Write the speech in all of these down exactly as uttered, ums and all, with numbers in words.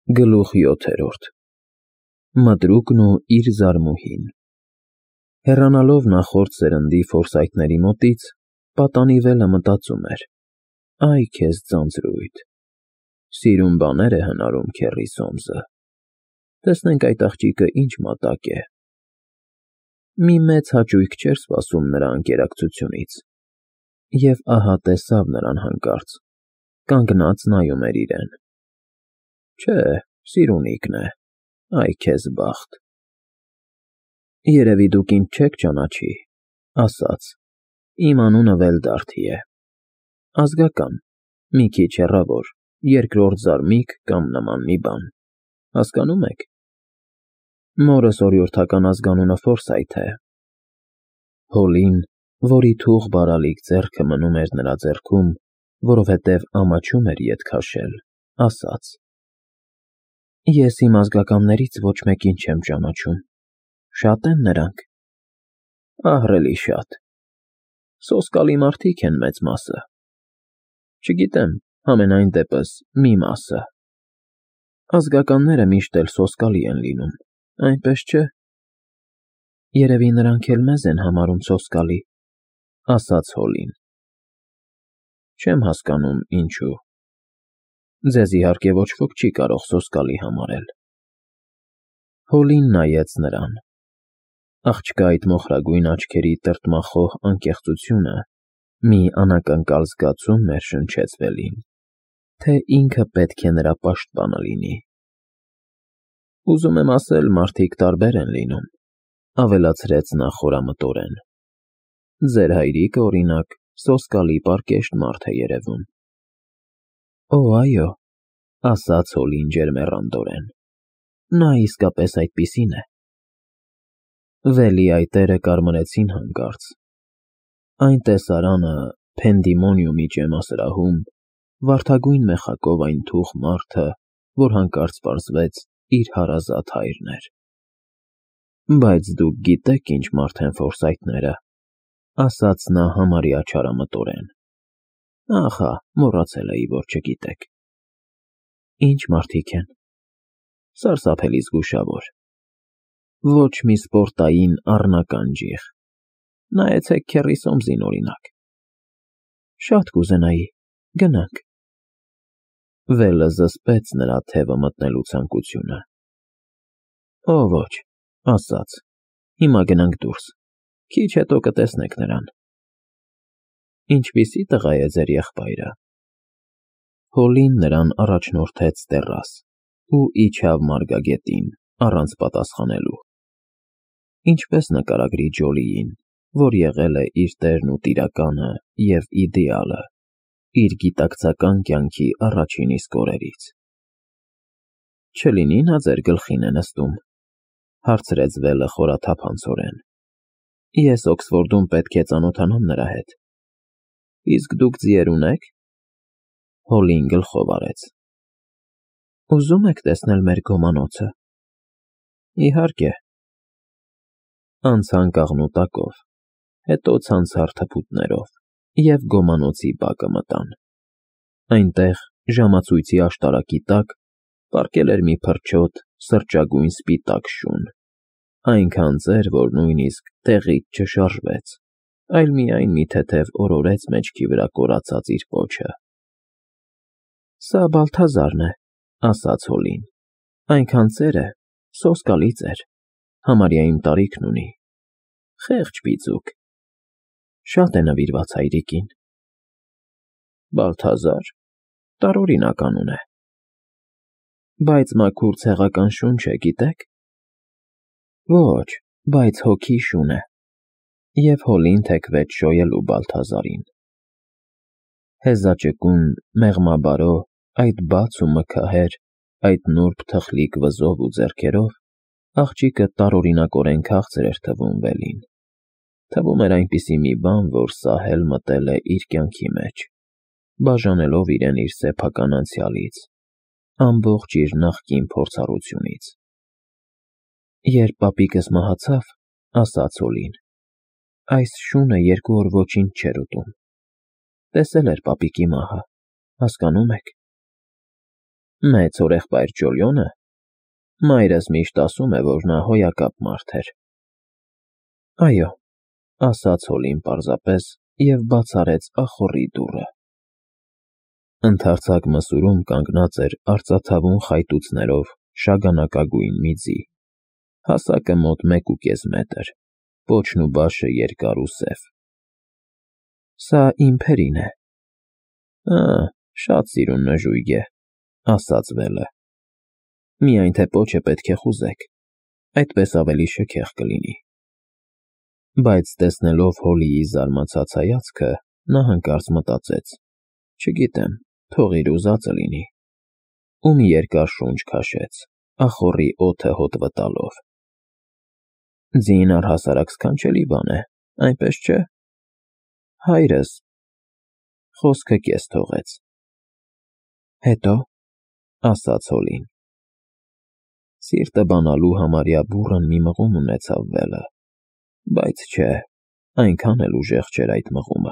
Գլուխ յոթերորդ Մտրուկն ու իր զարմուհին Հեռանալով նախորդ սերնդի ֆորսայթների մոտից, պատանի վելը մտածում էր. «Այ քեզ ձանձրույթ, սիրուն բաներ է հնարում քեռի Սոմսը, տեսնենք այդ աղջիկը ինչ մատակ է»։ Մի մեծ հաճույք չէր սպասում նրա ընկերակցությունից, և ահա տեսավ նրան հանկարծ, կանգնած նայում էր իրեն. «Չէ, սիրունիկն է, այ քեզ բախտ»։ «Երևի դուք ինձ չեք ճանաչի, ասաց, իմ անունը Վելդարդի է, ազգական, մի քիչ հեռավոր, երկրորդ զարմիկ կամ նման մի բան, հասկանո՞ւմ եք։ Մորս օրիորդական ազգանունը Ֆորսայթ է»։ Հոլին, որի թուղ բարալիկ ձեռքը մնում էր նրա ձեռքում, որովհետև ամաչում էր ետ քաշել, ասաց. «Ես իմ ազգականներից ոչ մեկին չեմ ճանաչում, շա՞տ են նրանք»։ «Ահռելի շատ, սոսկալի մարդիկ են մեծ մասը, չգիտեմ, համենայն դեպս մի մասը։ Ազգականները միշտ էլ սոսկալի են լինում, այնպես չէ»։ «Երևի նրանք էլ մեզ են համարում սոսկալի», ասաց Հոլին։ «Չեմ հասկանում, ինչու։ Ձեզ, իհարկե, ոչ ոք չի կարող սոսկալի համարել»։ Հոլին նայեց նրան։ Աղջկա այդ մոխրագույն աչքերի տրտմախոհ անկեղծությունը մի անակնկալ զգացում ներշնչեց Վելին, թե ինքը պետք է նրա պաշտպանը լինի։ «Ուզում եմ ասել, մարդիկ տարբեր են լինում», ավելացրեց նա խորամտորեն։ «Ձեր հայրիկը, օրինակ, սոսկալի պարկեշտ մարդ է երևում»։ «Օ, այո», ասաց Հոլին ջերմեռանդորեն, նա իսկապես այդպիսին է։ Վելի այտերը կարմրեցին հանկարծ։ Այն տեսարանը Փենդիմոնիումի ջեմասրահում, վարդագույն մեխակով այն թուխ մարդը, որ հանկարծ պարզվեց իր հարազատ հայրն էր։ «Բայց դուք գիտեք ինչ մարդ են Ֆորսայթները», ասաց նա համարյա չարամտորեն։ «Ախա, մոռացել էի, որ չգիտեք»։ «Ինչ մարդիկ են»։ «Սարսափելի զգուշավոր, ոչ մի սպորտային առնական ջիղ, նայեցեք քեռի Սոմսին, օրինակ»։ «Շատ կուզենայի, գնանք»։ Վելը զսպեց նրա թևը մտնելու ցանկությունը։ «Օ, ոչ», ասաց, «հիմա գնանք դուրս, քիչ հետո կտեսնեք նրան»։ «Ինչպիսի տղա է ձեր եղբայրը»։ Հոլին նրան առաջնորդեց տեռաս ու իջավ մարգագետին, առանց պատասխանելու։ Ինչպես նկարագրի Ջոլիին, որ եղել է իր տերն ու տիրականը և իդեալը, իր գիտակցական կյանքի առաջին իսկ օրերից։ «Չլինի նա ձեր գլխին է նստում», հարցրեց Վելը խորաթափանցորեն։ «Ես Օքսֆորդում պետք է ծանոթանամ նրա հետ»։ «Իսկ դուք ձիեր ունե՞ք»։ Հոլին գլխով արեց։ «Ուզում եք տեսնել մեր գոմանոցը»։ «Իհարկե»։ Անցան կաղնուտակով, հետո ցանցառ թփուտներով և գոմանոցի բակը մտան։ Այնտեղ, ժամացույցի աշտարակի տակ, պառկել էր մի փրչոտ, սրճագույն սպիտակ շուն, այնքան ծեր, որ նույնիսկ տեղից չշարժվեց, այլ միայն մի թեթև օրորեց մեջքի վրա կորացած իր պոչը։ «Սա Բալթազարն է», ասաց Հոլին, «այնքան ծեր է, սոսկալի ծեր, համարյա իմ տարիքն ունի, խեղճ բիծուկ, շատ է նվիրված հայրիկին»։ «Բալթազար, տարօրինակ անուն է»։ «Բայց մաքուր ցեղական շունչ է, գիտեք»։ «Ոչ, բայց հոգի շուն է»։ Եվ Հոլին թեքվեց շոյելու Բալթազարին։ Հեզաճկուն, մեղմաբարո, այդ բաց ու մքահեր, այդ նուրբ թխլիկ վզով ու ձեռքերով աղջիկը տարօրինակորեն քաղցր էր թվում Վելին, թվում էր այնպիսի մի բան, որ սահել մտել է իր կյանքի մեջ, բաժանելով իրեն իր սեփական անցյալից, ամբողջ իր նախկին փորձառությունից։ «Երբ պապիկս մահացավ», ասաց Հոլին, «այս շունը երկու օր ոչինչ չէր ուտում։ Տեսել էր պապիկի մահը, հասկանո՞ւմ եք»։ Մեծ օրեղբայր Ջոլիոնը։ Մայրս միշտ ասում է, որ նա հոյակապ մարդ էր։ Այո, ասաց Հոլին պարզապես և բաց արեց ախոռի դուռը։ Ընդարձակ մսուրում կանգնած էր արծաթավուն խայտուցներով շագանակագույն մի ձի, հասակը մոտ մեկ ու կես մետր, պոչն ու բաշը երկար ու սև։ Սա իմ Փերին է։ Ա, շատ սիրուն նժույգ է, ասաց Վելը։ Միայն թե պոչը պետք է խուզեք, այդպես ավելի շքեղ կլինի։ Բայց տեսնելով Հոլիի զարմացած հայացքը, նա հանկարծ մտածեց. չգիտեմ, թող իր ուզածը լինի, ու մի երկար շունչ քաշեց, ախոռի օդը հոտ վտալով։ Ձին առհասարակ սքանչելի բան է, այնպես չէ։ Հայրս խոսքը կես թողեց։ Հետո, ասաց Հոլին։ Սիրտը բանալու համարյա բուռն մի մղում ունեցավ Վելը, բայց չէ, այնքան էլ ուժեղ չէր այդ մղումը։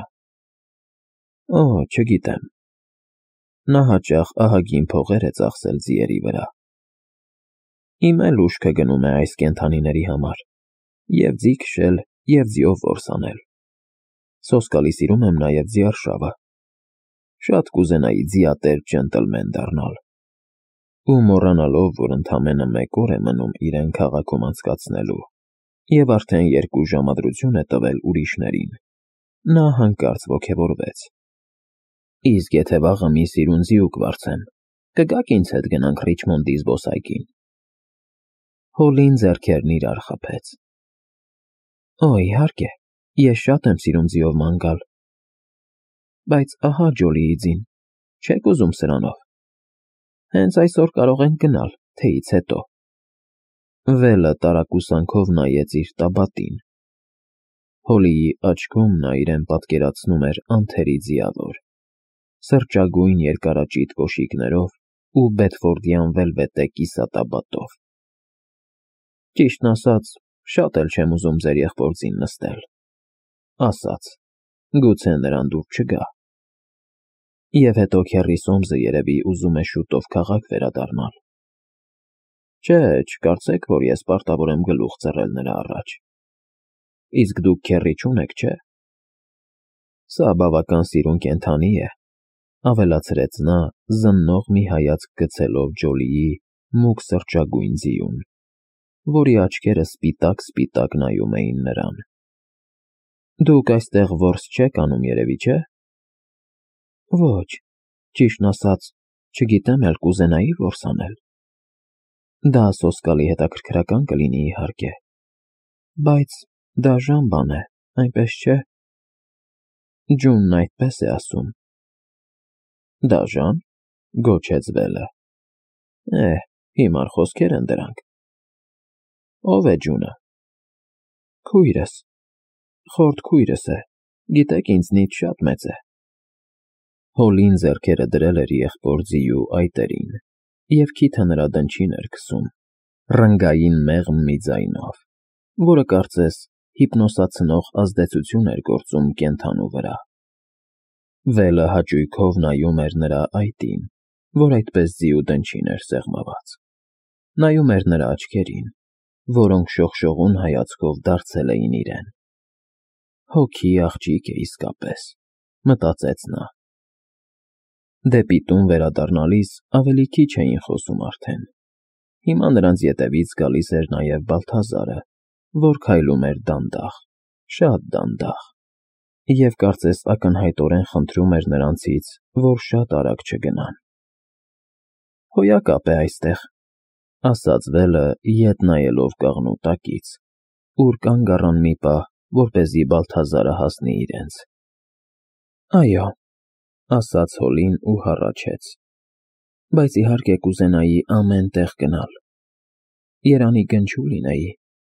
Օ, չգիտեմ։ Նա հաճախ ահագին փողեր է ծախսել ձիերի վրա։ Իմ էլ ուշքը գնում է այս կենդանիների համար, և ձի քշել, և ձիով որս անել։ Սոսկալի սիրում եմ նաև ձիարշավը։ Շատ կուզենայի ձիատեր ջենտլմեն դառնալ։ Ու մոռանալով, որ ընդամենը մեկ օր է մնում իրեն քաղաքում անցկացնելու, և արդեն երկու ժամադրություն է տվել ուրիշներին, նա հանկարծ ոգևորվեց։ Իսկ եթե վաղը մի սիրուն ձիուկ վարձեմ, կգաք ինձ հետ գնանք Ռիչմոնդի զբոսայգին։ Հոլին ձեռքերն իրար խփեց։ Օ, իհարկե, ես շատ եմ սիրում ձիով ման գալ։ Բայց ահա Ջոլիի ձին, չեք ուզում սրանով։ Հենց այսօր կարող ենք գնալ, թեյից հետո։ Վելը տարակուսանքով նայեց իր տաբատին։ Հոլիի աչքում նա իրեն պատկերացնում էր անթերի ձիավոր, սրճագույն երկարաճիտ կոշիկներով ու բեդֆորդյան վելվետե կիսատաբատով։ Ճիշտն ասած, շատ էլ չեմ ուզում ձեր եղբոր ձին նստել, ասաց, գուցե նրան դուր չգա։ Եվ հետո քեռի Սոմսը երևի ուզում է շուտով քաղաք վերադառնալ։ Չէ, չկարծեք, որ ես պարտավոր եմ գլուխ ծռել նրա առաջ։ Իսկ դուք քեռի չունեք, չէ։ Սա բավական սիրուն կենդանի է, ավելացրեց նա, զննող մի հայացք գցելով Ջոլիի մուգ սրճագույն ձիուն, որի աչքերը սպիտակ-սպիտակ նայում էին նրան։ Դուք այստեղ որս չեք անում, երևի, չէ։ Ոչ, ճիշտն ասած, չգիտեմ էլ կուզենայի որս անել։ Դա սոսկալի հետաքրքրական կլինի, իհարկե, բայց դաժան բան է, այնպես չէ։ Ջունն այդպես է ասում։ Դաժա՞ն, գոչեց Վելը։ Էհ, հիմար խոսքեր են դրանք։ Ո՞վ է Ջունը։ Քույրս, խորթ քույրս է, գիտեք, ինձնից շատ մեծ է։ Հոլին ձեռքերը դրել էր եղբոր ձիու այտերին, և քիթը նրա դնչին էր քսում, ռնգային մեղմ մի ձայնով, որը կարծես հիպնոսացնող ազդեցություն էր գործում կենդանու վրա։ Վելը հաճույքով նայում էր նրա այտին, որ այդպես ձիու դնչին էր սեղմված։ Նայում էր նրա աչքերին, որոնք շողշողուն հայացքով դարձել էին իրեն։ Հոգի աղջիկ է իսկապես, մտածեց նա։ Դեպի տուն վերադառնալիս ավելի քիչ էին խոսում արդեն։ Հիմա նրանց ետևից գալիս էր նաև Բալթազարը, որ քայլում էր դանդաղ, շատ դանդաղ, և կարծես ակնհայտորեն խնդրում էր նրանցից, որ շատ արագ չգնան։ Հոյակապ է այստեղ, ասաց Վելը, ետ նայելով կաղնու տակից, ուր կանգ առան մի պահ, որպեսզի Բալթազարը հասնի իրենց։ Այո, ասաց Հոլին ու հառաչեց, բայց իհարկե կուզենայի ամեն տեղ գնալ։ Երանի գնչու լինեի։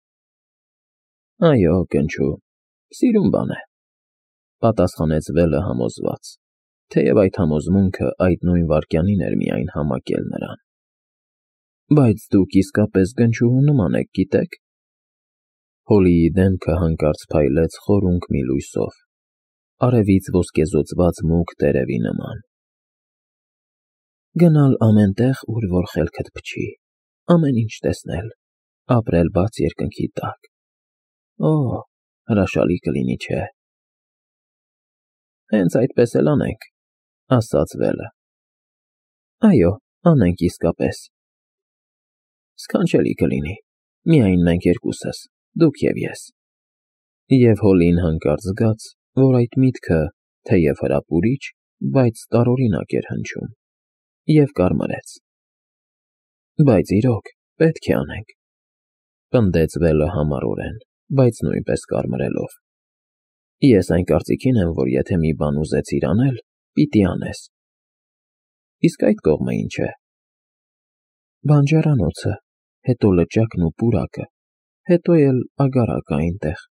Այո, գնչու, սիրուն բան է, պատասխանեց Վելը համոզված, թեև այդ համոզմունքը այդ նույն վայրկյանին էր միայն համակել նրան։ Բայց դուք իսկապես գնչուհու նման եք, գիտեք։ Հոլիի դեմքը հանկարծ փայլեց խորունկ մի լույսով, արևից ոսկեզօծված մուգ տերևի նման։ Գնալ ամենտեղ, ուր որ խելքդ փչի, ամեն ինչ տեսնել, ապրել բաց երկնքի տակ։ Օ, հրաշալի կլինի, չէ՞։ Հենց այդպես էլ անենք, ասաց Վելը։ Այո, անենք իսկապես։ Սքանչելի կլինի, միայն մենք երկուսս, դուք և ես։ Եվ Հոլին հանկարծ զգաց, որ այդ միտքը, թեև հրապուրիչ, բայց տարօրինակ էր հնչում, և կարմրեց։ Բայց իրոք, պետք է անենք, պնդեց Վելը համառորեն, բայց նույնպես կարմրելով։ Ես այն կարծիքին եմ, որ եթե մի բան ուզեցիր անել, պիտի անես։ Իսկ այդ կողմը ինչ է։ Բանջարանոցը, հետո լճակն ու պուրակը, հետո էլ ագարակը այնտեղ։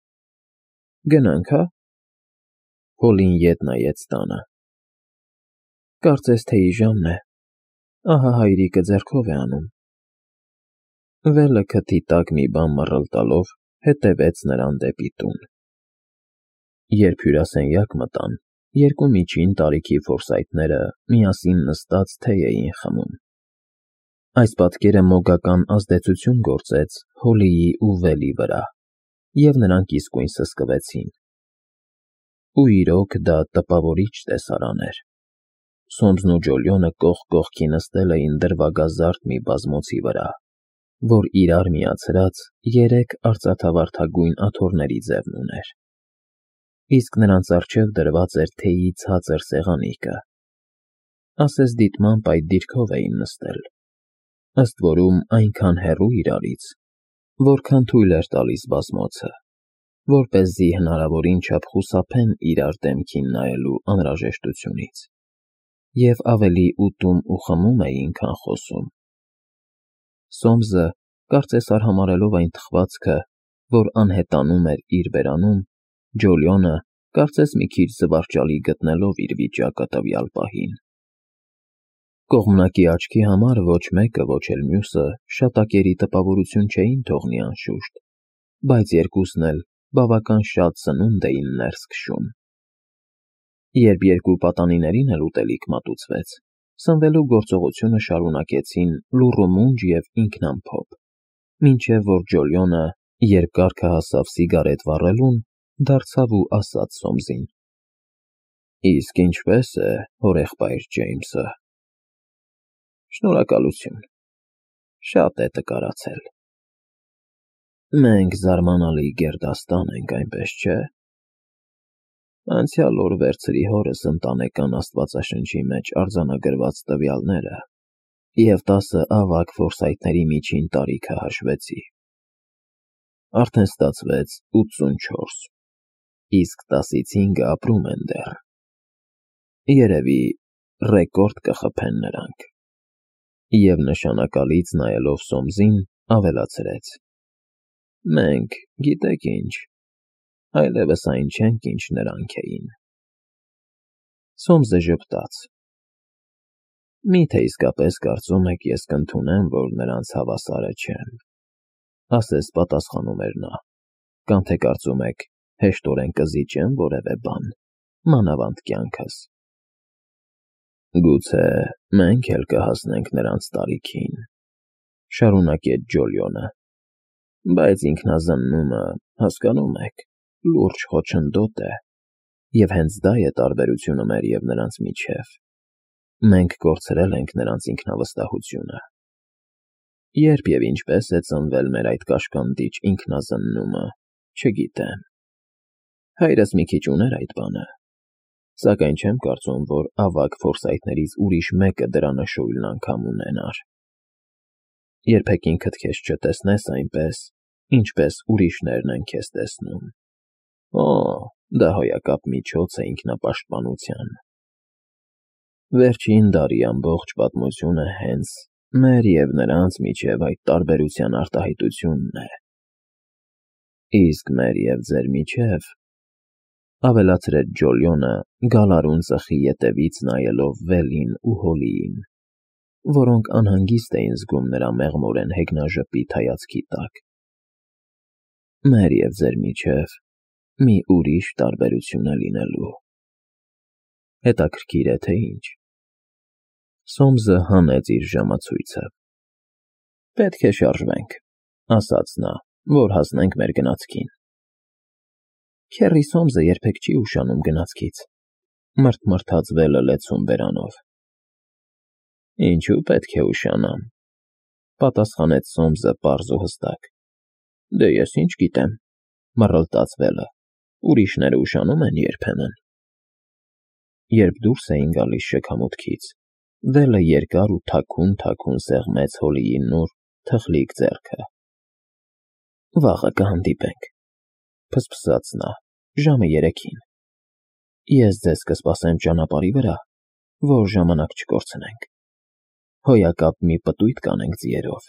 Գնանք, հա։ Հոլին ետ նայեց տանը։ Կարծես թե իժամն է, ահա հայրիկը ձեռքով է անում։ Վելը քթի տակ մի բան մռլտալով հետևեց նրան դեպի տուն։ Երբ հյուրասենյակ մտան, երկու միջին տարիքի ֆորսայթները միասին նստած թեյ էին խմում։ Այս պատկերը մոգական ազդեցություն գործեց Հոլիի ու Վելի վրա, և նրանք իսկույն սսկվեցին։ Ու իրոք դա տպավորիչ տեսարան էր։ Սոմսն ու Ջոլյոնը կողք կողքի նստել էին դրվագազարդ մի բազմոցի վրա, որ իրար միացրած երեք արծաթավարդագույն աթոռների ձևն ուներ։ Իսկ նրանց առջև դրված էր թեյի ցածր սեղանիկը։ Ասես դիտմամբ այդ դիրքով էին նստել, ըստ որում այնքան հեռու իրարից, որքան թույլ էր տալիս բազմոցը, որպեսզի հնարավորին չափ խուսափեն իրար դեմքին նայելու անհրաժեշտությունից, և ավելի ուտում ու խմում էին, քան խոսում։ Սոմսը, կարծես արհամարհելով այն թխվածքը, որ անհետանում էր իր բերանում, Ջոլյոնը, կարծես մի քիչ զվարճալի գտնելով իր վիճակը տվյալ պահին։ Կողմնակի աչքի համար ոչ մեկը, ոչ էլ մյուսը շատակերի տպավորություն չէին թողնի անշուշտ, բայց երկուսն էլ բավական շատ սնունդ էին ներս քշում։ Երբ երկու պատանիներին էլ ուտելիք մատուցվեց, սնվելու գործողությունը շարունակեցին լուռ ու մունջ և ինքնամփոփ, մինչև որ Ջոլյոնը, երբ կառքը հասավ սիգարետ վառելուն, դարձավ ու ասաց Սոմսին. Իսկ ինչպե՞ս է, հորեղբայր Ջեյմսը։ Շնորհակալություն, շատ է տկարացել։ Մենք զարմանալի գերդաստան ենք, այնպես չէ։ Անցյալ օր վերցրի հորս ընտանեկան աստվածաշնչի մեջ արձանագրված տվյալները և տասը ավագ ֆորսայթների միջին տարիքը հաշվեցի։ Արդեն ստացվեց ութսունչորս, իսկ տասից հինգը ապրում են դեռ։ Երևի ռեկորդ կխփեն նրանք։ Եվ նշանակալից նայելով Սոմսին, ավելացրեց. Մենք, գիտեք ինչ, այլևս այն չենք, ինչ նրանք էին։ Սոմսը ժպտաց. Մի՞թե իսկապես կարծում եք, ես կընդունեմ, որ նրանց հավասարը չեմ, ասես պատասխանում էր նա, կամ թե կարծում եք, հեշտորեն կզիջեմ որևէ բան, մանավանդ կյանքս։ Գուցե մենք էլ կհասնենք նրանց տարիքին, շարունակեց Ջոլյոնը, բայց ինքնազննումը, հասկանում եք, լուրջ խոչընդոտ է, և հենց դա է տարբերությունը մեր և նրանց միջև։ Մենք կորցրել ենք նրանց ինքնավստահությունը։ Երբ և ինչպես է ծնվել մեր այդ կաշկանդիչ ինքնազննումը, չգիտեմ։ Հայրս մի քիչ ուներ այդ բանը, սակայն չեմ կարծում, որ ավագ ֆորսայթներից ուրիշ մեկը դրա նշույլն անգամ ունենար։ Երբեք ինքդ քեզ չտեսնես այնպես, ինչպես ուրիշներն են քեզ տեսնում։ Օ, դա հոյակապ միջոց է ինքնապաշտպանության։ Վերջին դարի ամբողջ պատմությունը հենց մեր և նրանց միջև այդ տարբերության արտահայտությունն է։ Իսկ մեր և ձեր միջև, ավելացրեց Ջոլյոնը, գալարուն ծխի ետևից նայելով Վելին ու Հոլիին, որոնք անհանգիստ էին զգում նրա մեղմորեն հեգնաժպիտ հայացքի տակ։ Մեր և ձեր միջև մի ուրիշ տարբերություն է լինելու։ Հետաքրքիր է, թե ինչ։ Սոմսը հանեց իր ժամացույցը։ Պետք է շարժվենք, ասաց նա, որ հասնենք մեր գնացքին։ Քեռի Սոմսը երբեք չի ուշանում գնացքից, մրթմրթաց Վելը լեցուն բերանով։ Ինչու պետք է ուշանամ, պատասխանեց Սոմսը պարզ ու հստակ։ Դե ես ինչ գիտեմ, մռլտաց Վելը, ուրիշները ուշանում են երբեմն։ Երբ դուրս էին գալիս շքամուտքից, Վելը երկար ու թաքուն-թաքուն սեղմեց Հոլիի նուռ թխլիկ ձեռքը։ Վաղը կհանդիպենք, փսփսաց նա, ժամը երեքին։ Ես ձեզ կսպասեմ ճանապարհի վրա, որ ժամանակ չկորցնենք։ Հոյակապ մի պտույտ կանենք ձիերով։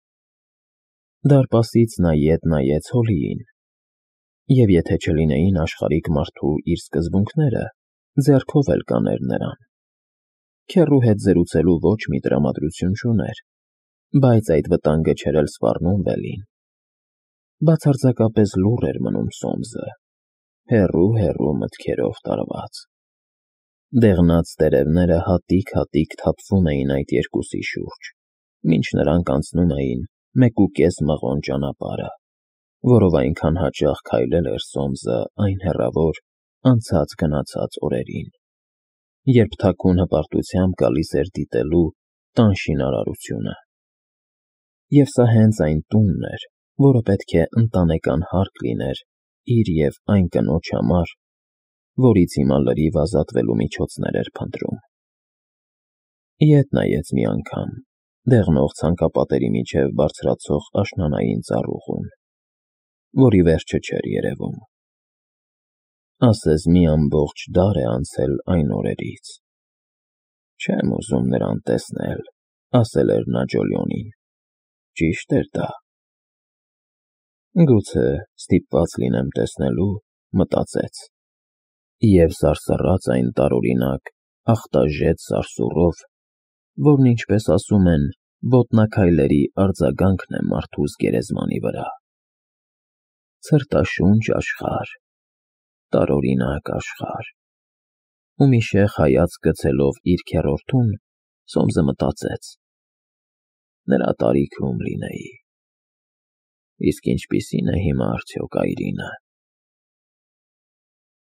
Դարպասից նա ետ նայեց Հոլիին, և եթե չլինեին աշխարհիկ մարդու իր սկզբունքները, ձեռքով էլ կաներ նրան։ Քեռու հետ զրուցելու ոչ մի տրամադրություն չուներ, բայց այդ վտանգը չէր էլ սպառնում Վելին։ Բացարձակապես լուռ էր մնում Սոմսը, հեռու֊հեռու մտքերով տարված։ Դեղնած տերևները հատիկ-հատիկ թափվում էին այդ երկուսի շուրջ, մինչ նրանք անցնում էին մեկուկես մղոն ճանապարհը, որով այնքան հաճախ քայլել էր Սոմսը այն հեռավոր անցած֊գնացած օրերին, երբ թաքուն հպարտությամբ գալիս էր դիտելու տան շինարարությունը։ Եվ սա հենց այն տունն էր, որը պետք է ընտանեկան հարկ լիներ իր և այն կնոջ համար, որից հիմա լրիվ ազատվելու միջոցներ էր փնտրում։ Ետ նայեց մի անգամ դեղնող ցանկապատերի միջև բարձրացող աշնանային ծառուղուն, որի վերջը չէր երևում։ Ասես մի ամբողջ դար է անցել այն օրերից։ Չեմ ուզում նրան տեսնել, ասել էր նա Ջոլիոնին։ Ճիշտ էր դա։ Գուցե ստիպված լինեմ տեսնելու, մտածեց, և սարսռաց այն տարօրինակ ախտաժետ սարսուռով, որն, ինչպես ասում են, ոտնաքայլերի արձագանքն է մարդուս գերեզմանի վրա։ Ցրտաշունչ աշխարհ, տարօրինակ աշխարհ։ Ու մի շեղ հայացք գցելով իր քեռորդուն, Սոմսը մտածեց. նրա տարիքում լինեի։ Իսկ ինչպիսի՞ն է հիմա արդյոք այրինը։